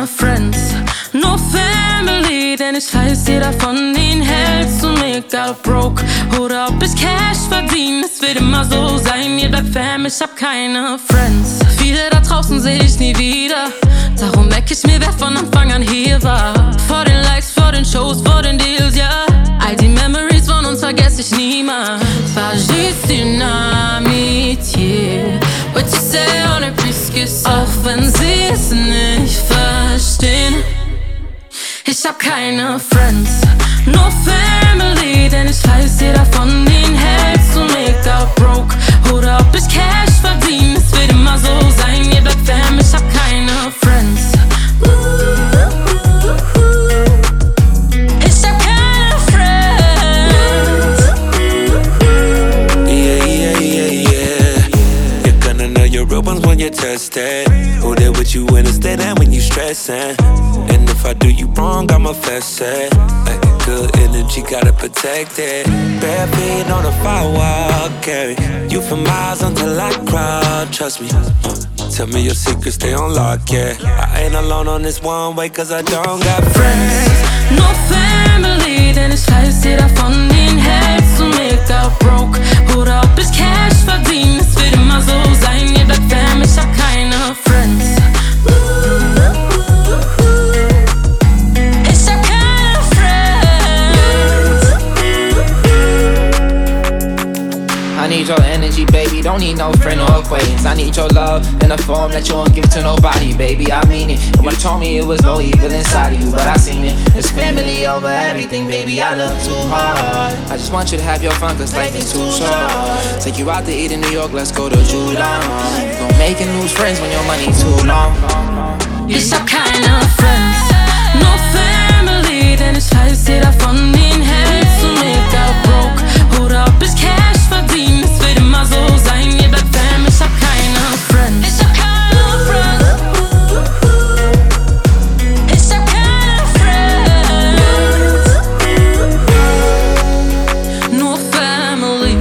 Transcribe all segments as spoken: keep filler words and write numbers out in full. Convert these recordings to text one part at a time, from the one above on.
keine Friends, nur Family, denn ich weiß, jeder von ihnen hält zu mir, egal ob broke oder ob ich Cash verdiene. Es wird immer so sein, ihr bleibt Fam, ich hab keine Friends. Viele da draußen seh ich nie wieder, darum merk ich mir, wer von Anfang an hier war. Vor den Likes, vor den Shows, vor den Deals, ja. All die Memories von uns vergess ich niemals. Pas juste une amitié. What you say on a biscuit, auch wenn sie es nicht verstehen. Ich hab keine Friends, nur Family, denn ich weiß, jeder von ihnen hält zu mir, egal ob broke oder ob ich Cash verdiene. Es wird immer so sein, ihr bleibt Fam, ich hab keine Friends. Ich hab keine Friends. Yeah, yeah, yeah, yeah. You're gonna know your real ones when you're tested. Who there with you when it's dead and when you stressing. And if I do you wrong, I'ma fess it. Like good energy, gotta protect it. Bare feet on the firewall, carry you for miles until I cry. Trust me. Tell me your secrets, stay on lock, yeah. I ain't alone on this one way, cause I don't got friends. No Family, denn ich weiß, jeder von ihnen hält zu mir, egal ob broke oder ob ich Cash verdiene. Es wird immer so sein, ihr bleibt Fam, ich hab keine Friends. Ich hab keine Friends. I need your energy, baby, don't need no friend or acquaintance. I need your love in a form that you won't give to nobody, baby, I mean it. And when you told me it was no evil inside of you, but I seen it. It's family over everything, baby, I love too hard. I just want you to have your fun, cause life is too short. Take you out to eat in New York, let's go to Judon. You gon' make and lose friends when your money too long. Ich hab keine Friends, nur Family, denn ich weiß, jeder von ihnen hält zu mir, egal ob broke oder ob ich Cash verdiene. Es wird immer so sein, ihr bleibt Fam, ich hab keine Friends. Ich hab keine Friends. Ich hab keine Friends. Nur Family.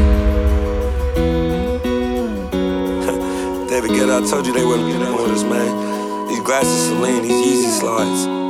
David Guetta, I told you they wouldn't be the orders, man. These glasses Celine, these Yeezy slides.